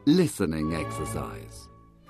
Listening exercise.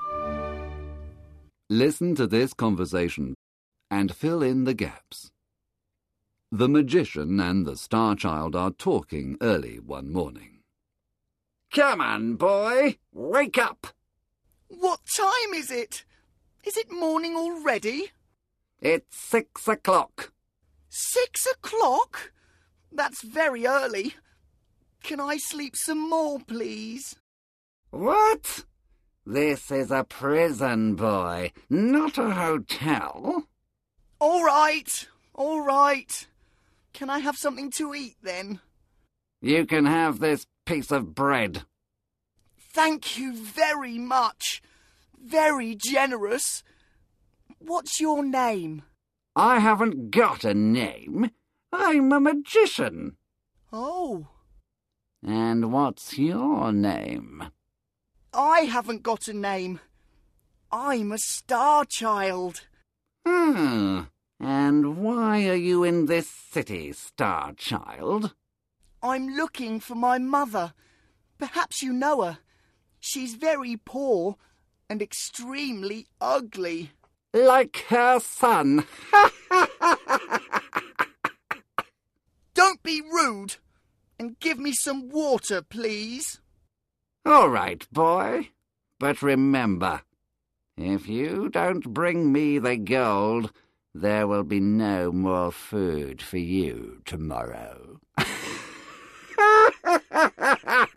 Listen to this conversation and fill in the gaps. The magician and the star child are talking early one morning. Come on, boy, wake up. What time is it? Is it morning already? It's 6 o'clock. 6 o'clock? That's very early. Can I sleep some more, please? What? This is a prison, boy, not a hotel. All right. Can I have something to eat then? You can have this piece of bread. Thank you very much. Very generous. What's your name? I haven't got a name. I'm a magician. Oh. And what's your name? I haven't got a name. I'm a star child. And why are you in this city, star child? I'm looking for my mother. Perhaps you know her. She's very poor and extremely ugly. Like her son. Don't be rude, and give me some water, please. All right, boy. But remember, if you don't bring me the gold, there will be no more food for you tomorrow.